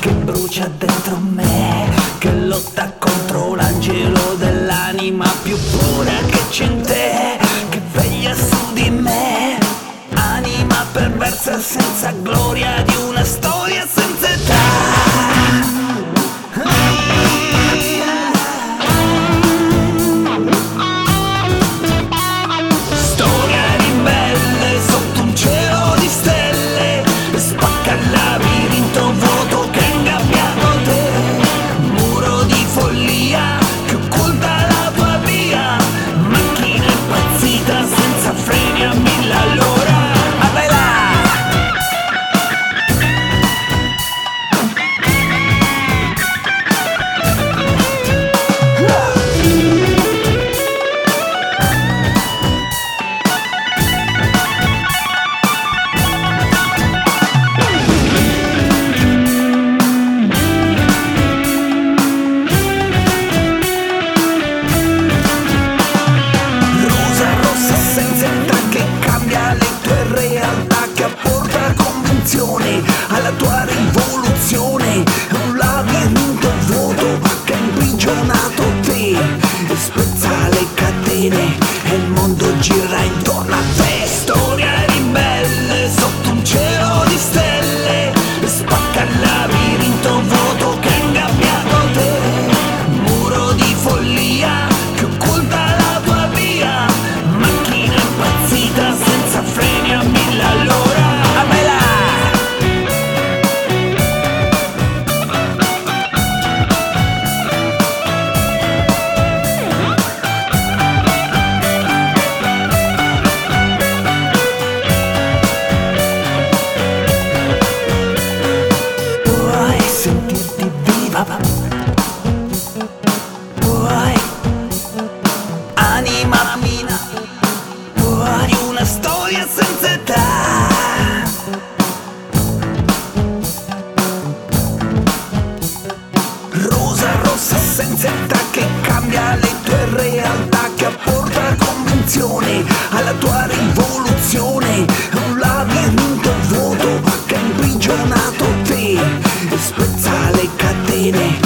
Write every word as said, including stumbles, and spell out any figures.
che brucia dentro me, che lotta contro l'angelo dell'anima più pura che c'è in te, che veglia su di me. Anima perversa senza gloria di una storia senza età. Alla tua rivoluzione, un labirinto vuoto che ha imprigionato te e spezza le catene e il mondo gira intorno a te. Storia ribelle sotto un cielo di stelle, spacca il labirinto vuoto che ha ingabbiato te, muro di follia che occulta la tua via, macchina impazzita senza freni a mille all'ora. Puoi, anima mia, puoi una storia senza età. Rosa rossa senza età che cambia le tue realtà, che apporta convinzione alla tua rivoluzione. Un labirinto vuoto che ha imprigionato te e spezza le catene